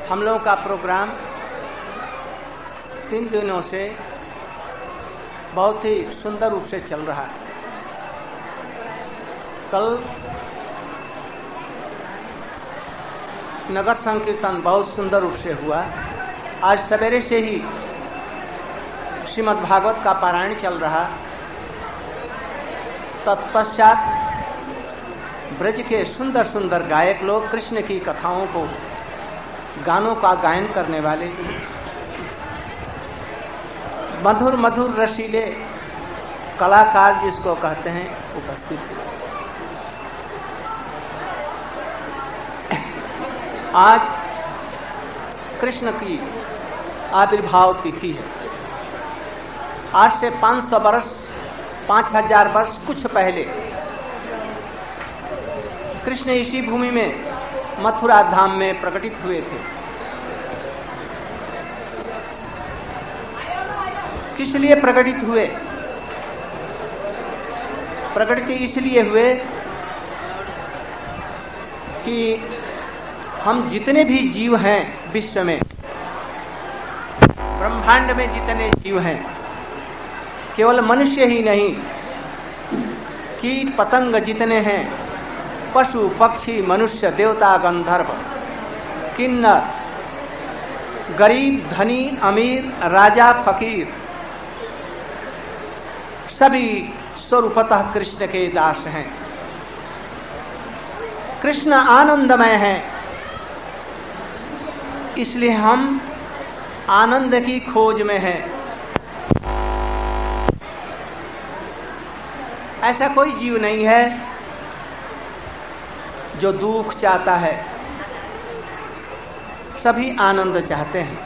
हम लोगों का प्रोग्राम 3 दिनों से बहुत ही सुंदर रूप से चल रहा है। कल नगर संकीर्तन बहुत सुंदर रूप से हुआ। आज सवेरे से ही श्रीमद् भागवत का पारायण चल रहा। तत्पश्चात ब्रज के सुंदर सुंदर गायक लोग कृष्ण की कथाओं को, गानों का गायन करने वाले मधुर मधुर रसीले कलाकार जिसको कहते हैं, उपस्थित थे। आज कृष्ण की आविर्भाव तिथि है। आज से 500 वर्ष, 5000 वर्ष कुछ पहले कृष्ण इसी भूमि में मथुरा धाम में प्रकटित हुए थे। किस लिए प्रकटित हुए? प्रकटित इसलिए हुए कि हम जितने भी जीव हैं विश्व में, ब्रह्मांड में जितने जीव हैं, केवल मनुष्य ही नहीं, कीट पतंग जितने हैं, पशु पक्षी मनुष्य देवता गंधर्व किन्नर, गरीब धनी अमीर राजा फकीर, सभी स्वरूपतः कृष्ण के दास हैं। कृष्ण आनंदमय है, इसलिए हम आनंद की खोज में हैं। ऐसा कोई जीव नहीं है जो दुख चाहता है, सभी आनंद चाहते हैं।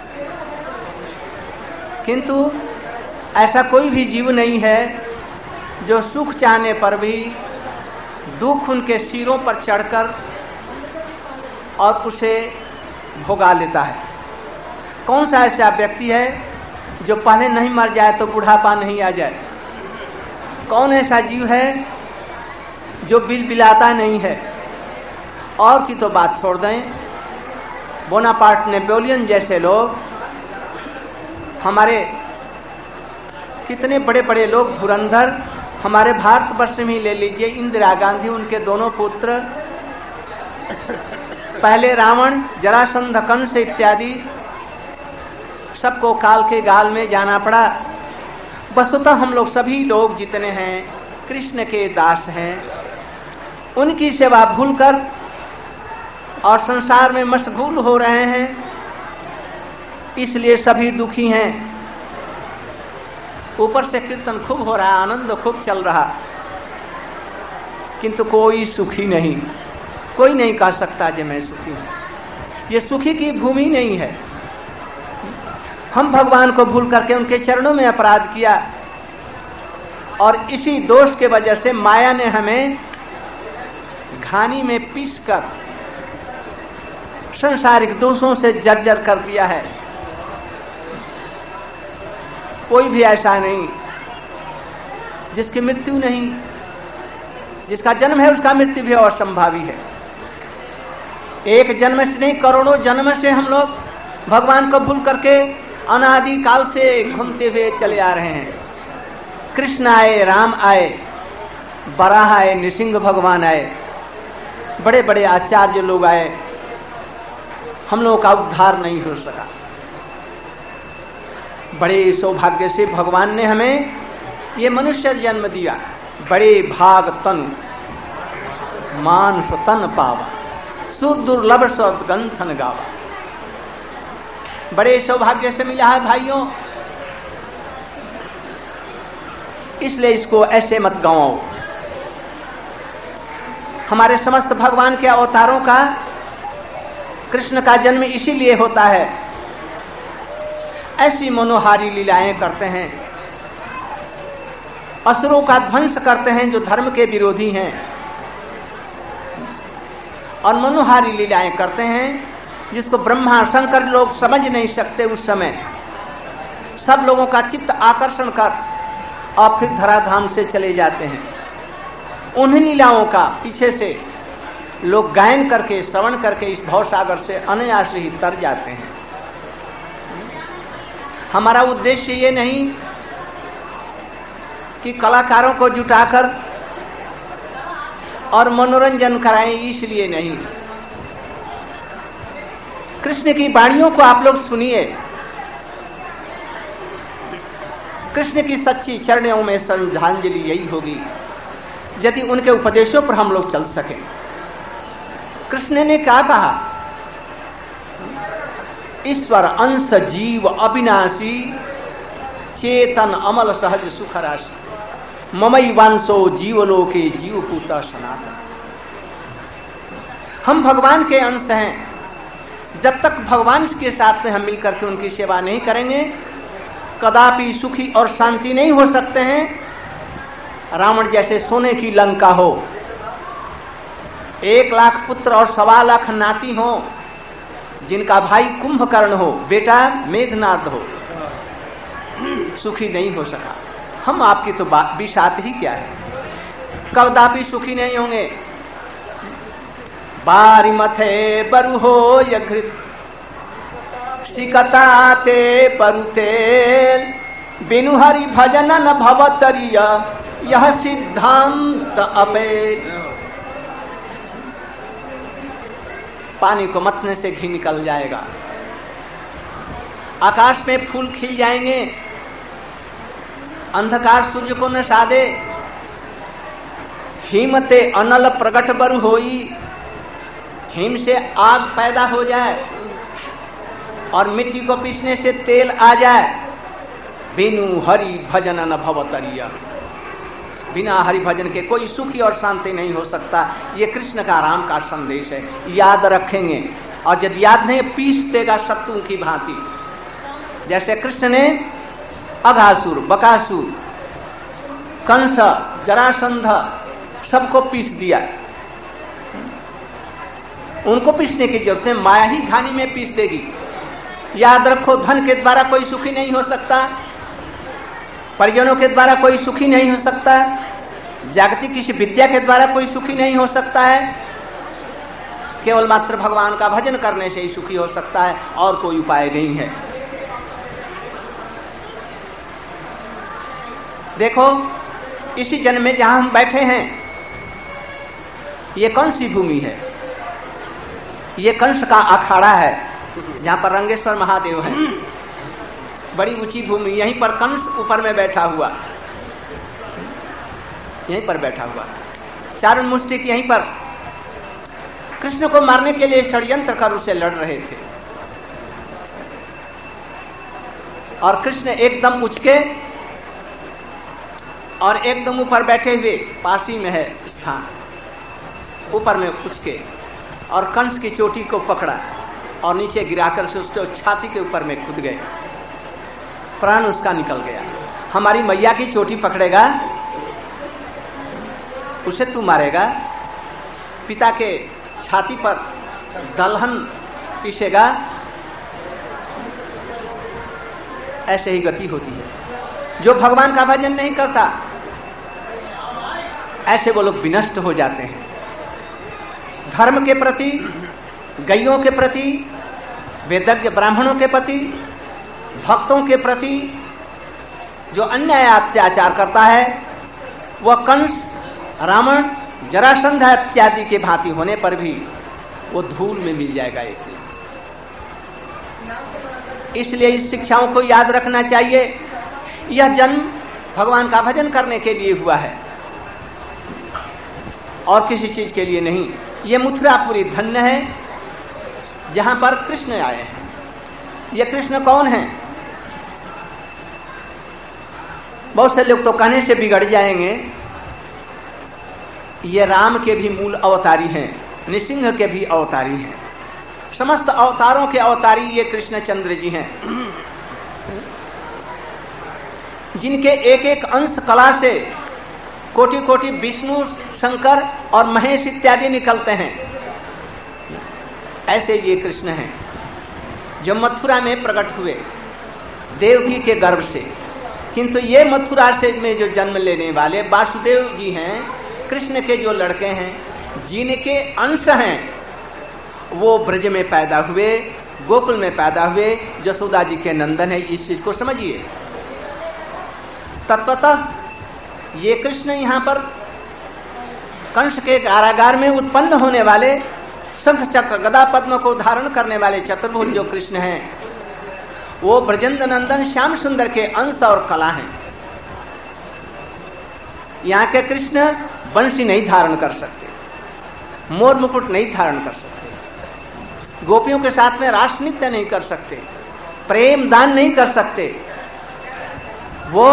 किंतु ऐसा कोई भी जीव नहीं है जो सुख चाहने पर भी दुख उनके सिरों पर चढ़कर और उसे भोगा लेता है। कौन सा ऐसा व्यक्ति है जो पहले नहीं मर जाए तो बुढ़ापा नहीं आ जाए? कौन ऐसा जीव है जो बिलबिलाता नहीं है? और की तो बात छोड़ दें, बोनापार्ट, नेपोलियन जैसे लोग, हमारे कितने बड़े बड़े लोग, धुरंधर, हमारे भारतवर्ष में ही ले लीजिए, इंदिरा गांधी, उनके दोनों पुत्र, पहले रावण, जरासंध, कंस इत्यादि, सबको काल के गाल में जाना पड़ा। वस्तुतः हम लोग सभी लोग जितने हैं कृष्ण के दास हैं। उनकी सेवा भूलकर और संसार में मशगूल हो रहे हैं, इसलिए सभी दुखी हैं। ऊपर से कीर्तन खूब हो रहा, आनंद खूब चल रहा, किंतु कोई सुखी नहीं। कोई नहीं कह सकता कि मैं सुखी हूं। ये सुखी की भूमि नहीं है। हम भगवान को भूल करके उनके चरणों में अपराध किया, और इसी दोष के वजह से माया ने हमें घानी में पीसकर संसारिक दोषों से जर्जर कर दिया है। कोई भी ऐसा नहीं जिसकी मृत्यु नहीं, जिसका जन्म है उसका मृत्यु भी असंभावी है। एक जन्म से नहीं, करोड़ों जन्म से हम लोग भगवान को भूल करके अनादि काल से घूमते हुए चले आ रहे हैं। कृष्ण आए, राम आए, बराह आए, नृसिंह भगवान आए, बड़े बड़े आचार्य लोग आए, हम लोगों का उद्धार नहीं हो सका। बड़े सौभाग्य से भगवान ने हमें ये मनुष्य जन्म दिया। बड़े भाग तनु मानुष तन पावा, सुर दुर्लभ शब्द गंथन गावा। बड़े सौभाग्य से मिला है भाइयों, इसलिए इसको ऐसे मत गंवाओ। हमारे समस्त भगवान के अवतारों का, कृष्ण का जन्म इसीलिए होता है। ऐसी मनोहारी लीलाएं करते हैं, असुरों का ध्वंस करते हैं जो धर्म के विरोधी हैं, और मनोहारी लीलाएं करते हैं जिसको ब्रह्मा शंकर लोग समझ नहीं सकते। उस समय सब लोगों का चित्त आकर्षण कर और फिर धराधाम से चले जाते हैं। उन्हीं लीलाओं का पीछे से लोग गायन करके, श्रवण करके इस भवसागर से अनायास ही तर जाते हैं। हमारा उद्देश्य ये नहीं कि कलाकारों को जुटाकर और मनोरंजन कराएं, इसलिए नहीं। कृष्ण की वाणियों को आप लोग सुनिए, कृष्ण की सच्ची चरणों में श्रद्धांजलि यही होगी यदि उनके उपदेशों पर हम लोग चल सकें। कृष्ण ने क्या कहा? ईश्वर अंश जीव अविनाशी, चेतन अमल सहज सुख राशि, ममई वांसो जीवलोके जीवभूत सनातन। हम भगवान के अंश हैं। जब तक भगवान के साथ में हम मिलकर के उनकी सेवा नहीं करेंगे, कदापि सुखी और शांति नहीं हो सकते हैं। रावण जैसे सोने की लंका हो, 1 लाख पुत्र और 1.25 लाख नाती हो, जिनका भाई कुंभकर्ण हो, बेटा मेघनाद हो, सुखी नहीं हो सका। हम आपकी तो बिसात ही क्या है, कदापि सुखी नहीं होंगे। बारी मथे बरु हो यघृत, सिकताते परुतेल, बिनु हरि भजन न भवतरिय, यह सिद्धांत अपे। पानी को मतने से घी निकल जाएगा, आकाश में फूल खिल जाएंगे, अंधकार सूर्य को न साधे, हिमते अनल प्रगट बरु होई, हिम से आग पैदा हो जाए और मिट्टी को पीसने से तेल आ जाए, बिनु हरि भजन न भवतरिय। बिना हरि भजन के कोई सुखी और शांति नहीं हो सकता। ये कृष्ण का, राम का संदेश है, याद रखेंगे। और यदि याद नहीं, पीस देगा शत्रु की भांति। जैसे कृष्ण ने अघासुर, बकासुर, कंस, जरासंध सबको पीस दिया। उनको पीसने की जरूरत है, माया ही घानी में पीस देगी। याद रखो, धन के द्वारा कोई सुखी नहीं हो सकता, परिजनों के द्वारा कोई सुखी नहीं हो सकता, जागतिक किसी विद्या के द्वारा कोई सुखी नहीं हो सकता है। केवल मात्र भगवान का भजन करने से ही सुखी हो सकता है, और कोई उपाय नहीं है। देखो, इसी जन्म में जहां हम बैठे हैं, ये कौन सी भूमि है? ये कंस का अखाड़ा है, जहां पर रंगेश्वर महादेव हैं। बड़ी ऊंची भूमि, यहीं पर कंस ऊपर में बैठा हुआ, यहीं पर बैठा हुआ। चारुण मुष्टिक यहीं पर कृष्ण को मारने के लिए षड्यंत्र कर उससे लड़ रहे थे, और कृष्ण एकदम उचके और एकदम ऊपर बैठे हुए, पासी में है स्थान, ऊपर में उचके और कंस की चोटी को पकड़ा और नीचे गिराकर से उसके छाती के ऊपर में कूद गए। प्राण उसका निकल गया। हमारी मैया की चोटी पकड़ेगा, उसे तू मारेगा। पिता के छाती पर दलहन पीसेगा। ऐसे ही गति होती है। जो भगवान का भजन नहीं करता, ऐसे वो लोग विनष्ट हो जाते हैं। धर्म के प्रति, गैयों के प्रति, वेदज्ञ ब्राह्मणों के प्रति, भक्तों के प्रति जो अन्याय अत्याचार करता है, वह कंस, रावण, जरासंध इत्यादि के भांति होने पर भी वो धूल में मिल जाएगा एक दिन। इसलिए इस शिक्षाओं को याद रखना चाहिए। यह जन्म भगवान का भजन करने के लिए हुआ है और किसी चीज के लिए नहीं। ये मथुरापुरी धन्य है जहां पर कृष्ण आए हैं। ये कृष्ण कौन है? बहुत से लोग तो कहने से बिगड़ जाएंगे, ये राम के भी मूल अवतारी हैं, नृसिंह के भी अवतारी हैं, समस्त अवतारों के अवतारी ये कृष्णचंद्र जी हैं, जिनके एक एक अंश कला से कोटि कोटि विष्णु, शंकर और महेश इत्यादि निकलते हैं। ऐसे ये कृष्ण हैं जो मथुरा में प्रकट हुए देवकी के गर्भ से। किंतु ये मथुरा से में जो जन्म लेने वाले वासुदेव जी हैं, कृष्ण के जो लड़के हैं, जिनके अंश हैं वो ब्रज में पैदा हुए, गोकुल में पैदा हुए, यशोदा जी के नंदन है। इस चीज को समझिए। तत्वतः ये कृष्ण यहाँ पर कंस के कारागार में उत्पन्न होने वाले शंख चक्र गदा पद्म को धारण करने वाले चतुर्भुज जो कृष्ण हैं वो ब्रजेंद्र नंदन श्याम सुंदर के अंश और कला हैं। यहाँ के कृष्ण बंशी नहीं धारण कर सकते, मोर मुकुट नहीं धारण कर सकते, गोपियों के साथ में रास नृत्य नहीं कर सकते, प्रेम दान नहीं कर सकते। वो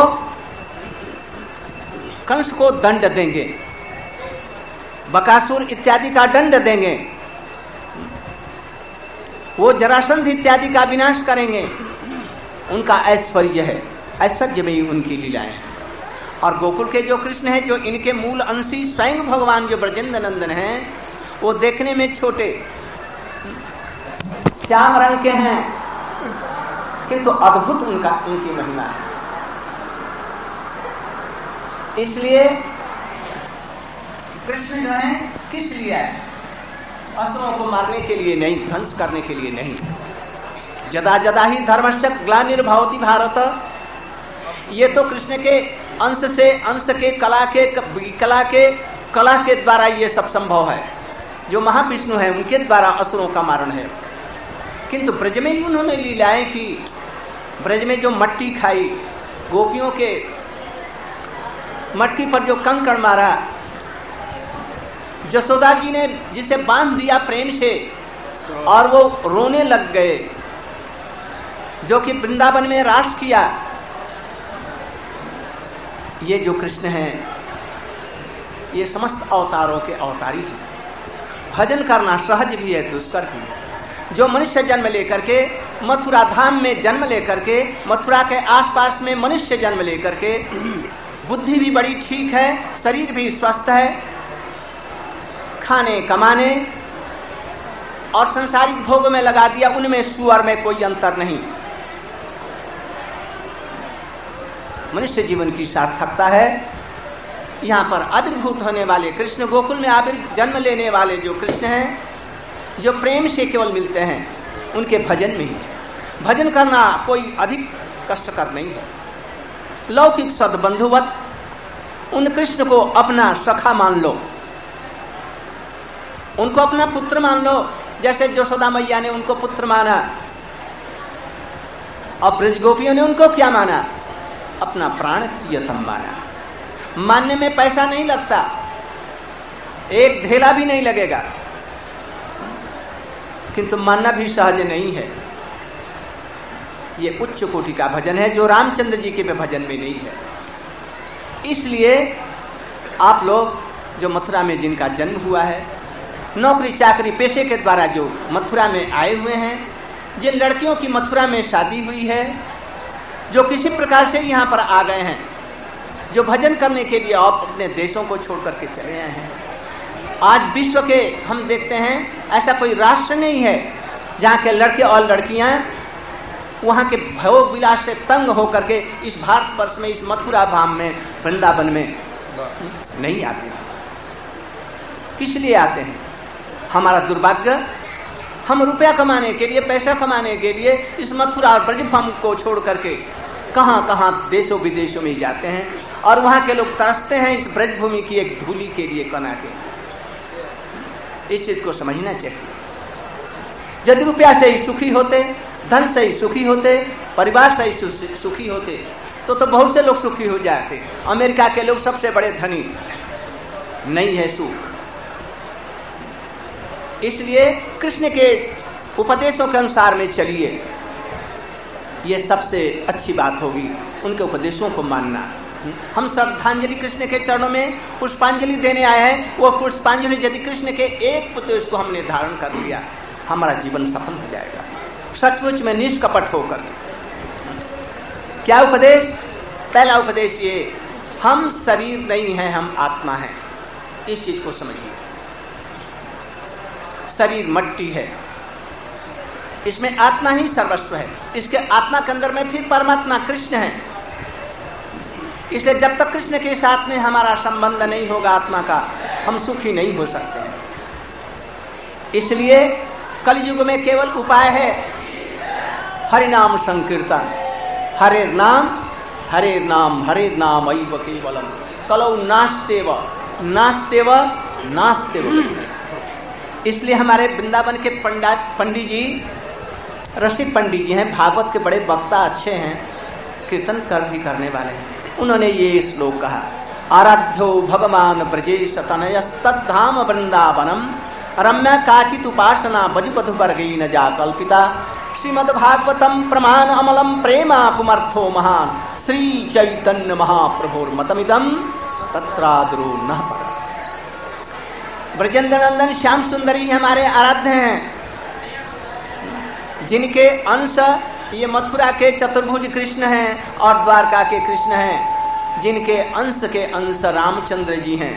कंस को दंड देंगे, बकासुर इत्यादि का दंड देंगे, वो जरासंध इत्यादि का विनाश करेंगे। उनका ऐश्वर्य है, ऐश्वर्य में ही उनकी लीलाएं हैं। और गोकुल के जो कृष्ण हैं, जो इनके मूल अंशी स्वयं भगवान जो ब्रजेंद्र नंदन हैं, वो देखने में छोटे श्याम रंग के हैं, किंतु अद्भुत उनकी महिमा है। इसलिए कृष्ण जो है किस लिए है? असुरों को मारने के लिए नहीं, ध्वंस करने के लिए नहीं। जदा जदा ही धर्मस्य ग्लानिर्भवति भारत, ये तो कृष्ण के अंश से, अंश के कला के द्वारा ये सब संभव है। जो महाविष्णु है उनके द्वारा असुरों का मारण है। किंतु ब्रज में ही उन्होंने लीलाएं की। ब्रज में जो मट्टी खाई, गोपियों के मटकी पर जो कंकड़ मारा, यशोदा जी ने जिसे बांध दिया प्रेम से और वो रोने लग गए, जो कि वृंदावन में रास किया, ये जो कृष्ण हैं ये समस्त अवतारों के अवतारी हैं। भजन करना सहज भी है, दुष्कर भी है। जो मनुष्य जन्म लेकर के मथुरा धाम में जन्म लेकर के, मथुरा के आसपास में मनुष्य जन्म लेकर के, बुद्धि भी बड़ी ठीक है, शरीर भी स्वस्थ है, खाने कमाने और संसारिक भोग में लगा दिया, उनमें सुअर में कोई अंतर नहीं। मनुष्य जीवन की सार्थकता है। यहाँ पर आविर्भूत होने वाले कृष्ण, गोकुल में जन्म लेने वाले जो कृष्ण हैं, जो प्रेम से केवल मिलते हैं, उनके भजन में ही। भजन करना कोई अधिक कष्टकर नहीं है। लौकिक सद्बंधुवत उन कृष्ण को अपना सखा मान लो, उनको अपना पुत्र मान लो, जैसे यशोदा मैया ने उनको पुत्र माना। और ब्रज गोपियों ने उनको क्या माना? अपना प्राण प्रियतम माना। मानने में पैसा नहीं लगता, एक धेला भी नहीं लगेगा, किंतु मानना भी सहज नहीं है। ये उच्च कोटि का भजन है जो रामचंद्र जी के भजन में नहीं है। इसलिए आप लोग जो मथुरा में जिनका जन्म हुआ है, नौकरी चाकरी पेशे के द्वारा जो मथुरा में आए हुए हैं, जिन लड़कियों की मथुरा में शादी हुई है, जो किसी प्रकार से यहाँ पर आ गए हैं, जो भजन करने के लिए आप अपने देशों को छोड़ करके चले आए हैं। आज विश्व के हम देखते हैं ऐसा कोई राष्ट्र नहीं है जहाँ के लड़के और लड़कियाँ वहाँ के भोग विलास से तंग होकर के इस भारतवर्ष में, इस मथुरा धाम में, वृंदावन में नहीं आते। किस लिए आते हैं? हमारा दुर्भाग्य, हम रुपया कमाने के लिए, पैसा कमाने के लिए इस मथुरा और ब्रजभूमि को छोड़ करके कहाँ कहाँ देशों विदेशों में जाते हैं, और वहाँ के लोग तरसते हैं इस ब्रजभूमि की एक धूली के लिए कना के। इस चीज को समझना चाहिए। यदि रुपया से ही सुखी होते, धन से ही सुखी होते, परिवार से ही सुखी होते, तो बहुत से लोग सुखी हो जाते। अमेरिका के लोग सबसे बड़े धनी, नहीं है सुख। इसलिए कृष्ण के उपदेशों के अनुसार में चलिए, ये सबसे अच्छी बात होगी, उनके उपदेशों को मानना। हम श्रद्धांजलि कृष्ण के चरणों में पुष्पांजलि देने आए हैं। वो पुष्पांजलि यदि कृष्ण के एक उपदेश को हमने धारण कर लिया, हमारा जीवन सफल हो जाएगा, सचमुच में निष्कपट होकर। क्या उपदेश? पहला उपदेश ये, हम शरीर नहीं है, हम आत्मा है। इस चीज को समझिए। शरीर मट्टी है, इसमें आत्मा ही सर्वस्व है। इसके आत्मा के अंदर में फिर परमात्मा कृष्ण है। इसलिए जब तक कृष्ण के साथ में हमारा संबंध नहीं होगा आत्मा का, हम सुखी नहीं हो सकते हैं। इसलिए कलयुग में केवल उपाय है हरिनाम संकीर्तन। हरे नाम हरे नाम हरे नाम ऐव केवलम कलौ नास्तेव नास्तेव नास्तेव। इसलिए हमारे वृंदावन के पंडित जी, रसिक पंडित जी हैं, भागवत के बड़े वक्ता अच्छे हैं, कीर्तन भी करने वाले हैं। उन्होंने ये श्लोक कहा, आराध्यो भगवान ब्रजेश तनयस्तद्धाम वृंदावनम रम्या काचित उपासना बजुपधु वर्गेन जा कल्पिता श्रीमद् भागवतम प्रमाण अमलम प्रेमा पुमर्थो महान श्री चैतन्य महाप्रभुर मतमिदम तत्रादरो न पर। ब्रजेंद्र नंदन श्याम सुंदरी हमारे आराध्य हैं, जिनके अंश ये मथुरा के चतुर्भुज कृष्ण हैं और द्वारका के कृष्ण हैं, जिनके अंश के अंश रामचंद्र जी हैं।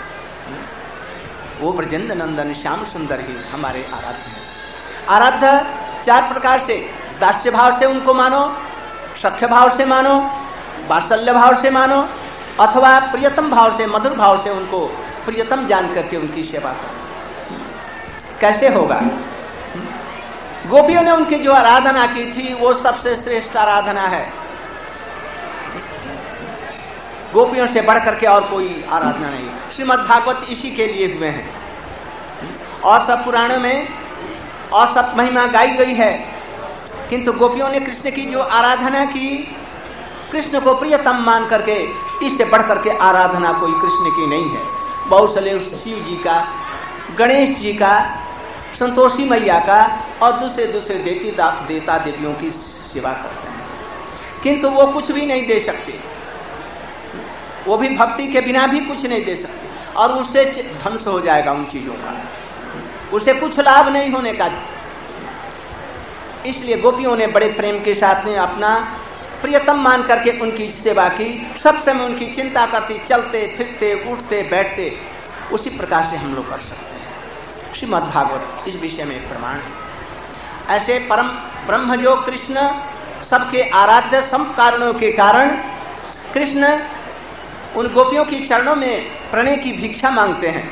वो ब्रजेंद्र नंदन श्याम सुंदर ही हमारे आराध्य हैं। आराध्य चार प्रकार से, दास्य भाव से उनको मानो, सख्य भाव से मानो, वात्सल्य भाव से मानो, अथवा प्रियतम भाव से, मधुर भाव से उनको प्रियतम जान करके उनकी सेवा करो। कैसे होगा? गोपियों ने उनकी जो आराधना की थी वो सबसे श्रेष्ठ आराधना है। गोपियों से बढ़ करके और कोई आराधना नहीं। श्रीमद् भागवत इसी के लिए हुए हैं और सब पुराणों में और सब महिमा गाई गई है, किंतु गोपियों ने कृष्ण की जो आराधना की, कृष्ण को प्रियतम मान करके, इससे बढ़ करके आराधना कोई कृष्ण की नहीं है। बहुत सारे शिव जी का, गणेश जी का, संतोषी मैया का और दूसरे देता देवियों की सेवा करते हैं, किंतु वो कुछ भी नहीं दे सकते। वो भी भक्ति के बिना भी कुछ नहीं दे सकते और उससे ध्वंस हो जाएगा उन चीजों का, उसे कुछ लाभ नहीं होने का। इसलिए गोपियों ने बड़े प्रेम के साथ में अपना प्रियतम मान करके उनकी सेवा की। सब समय उनकी चिंता करती, चलते फिरते उठते बैठते। उसी प्रकार से हम लोग कर सकते हैं। श्रीमद् भागवत इस विषय में प्रमाण है। ऐसे परम ब्रह्म जो कृष्ण सबके आराध्य, सब कारणों के कारण कृष्ण उन गोपियों की चरणों में प्रणय की भिक्षा मांगते हैं।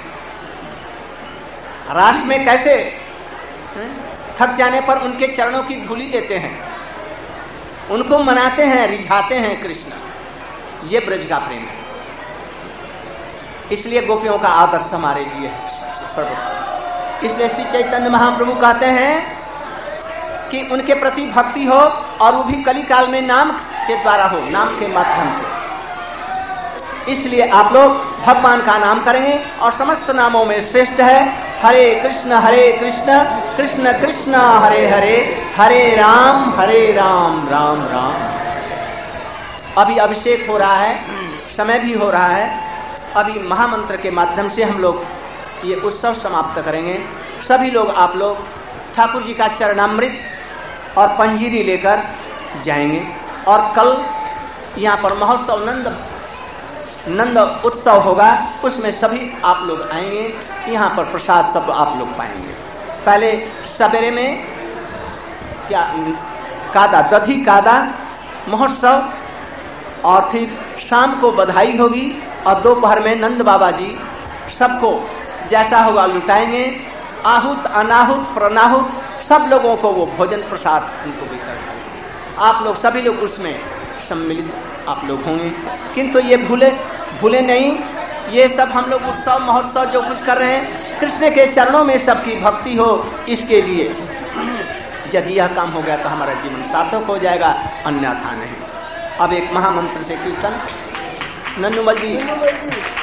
रास में कैसे थक जाने पर उनके चरणों की धूली लेते हैं, उनको मनाते हैं, रिझाते हैं कृष्ण। ये ब्रज का प्रेम है। इसलिए गोपियों का आदर्श हमारे लिए है सर्वोत्तम। इसलिए श्री चैतन्य महाप्रभु कहते हैं कि उनके प्रति भक्ति हो और वो भी कली काल में नाम के द्वारा हो, नाम के माध्यम से। इसलिए आप लोग भगवान का नाम करेंगे और समस्त नामों में श्रेष्ठ है हरे कृष्ण कृष्ण कृष्ण हरे हरे, हरे राम राम राम। अभी अभिषेक हो रहा है, समय भी हो रहा है। अभी महामंत्र के माध्यम से हम लोग ये उत्सव समाप्त करेंगे। सभी लोग, आप लोग ठाकुर जी का चरणामृत और पंजीरी लेकर जाएंगे और कल यहाँ पर महोत्सव नंद उत्सव होगा, उसमें सभी आप लोग आएंगे। यहाँ पर प्रसाद सब आप लोग पाएंगे। पहले सवेरे में क्या कादा, दधी कादा महोत्सव, और फिर शाम को बधाई होगी और दोपहर में नंद बाबा जी सबको जैसा होगा लुटाएंगे। आहूत अनाहुत प्रनाहुत सब लोगों को वो भोजन प्रसाद उनको भी करवाएंगे। आप लोग सभी लोग उसमें सम्मिलित आप लोग होंगे, किंतु ये भूले नहीं। ये सब हम लोग उत्सव महोत्सव जो कुछ कर रहे हैं, कृष्ण के चरणों में सबकी भक्ति हो, इसके लिए। यदि यह काम हो गया तो हमारा जीवन सार्थक हो जाएगा, अन्यथा नहीं। अब एक महामंत्र से कीर्तन। नन्नूमल जी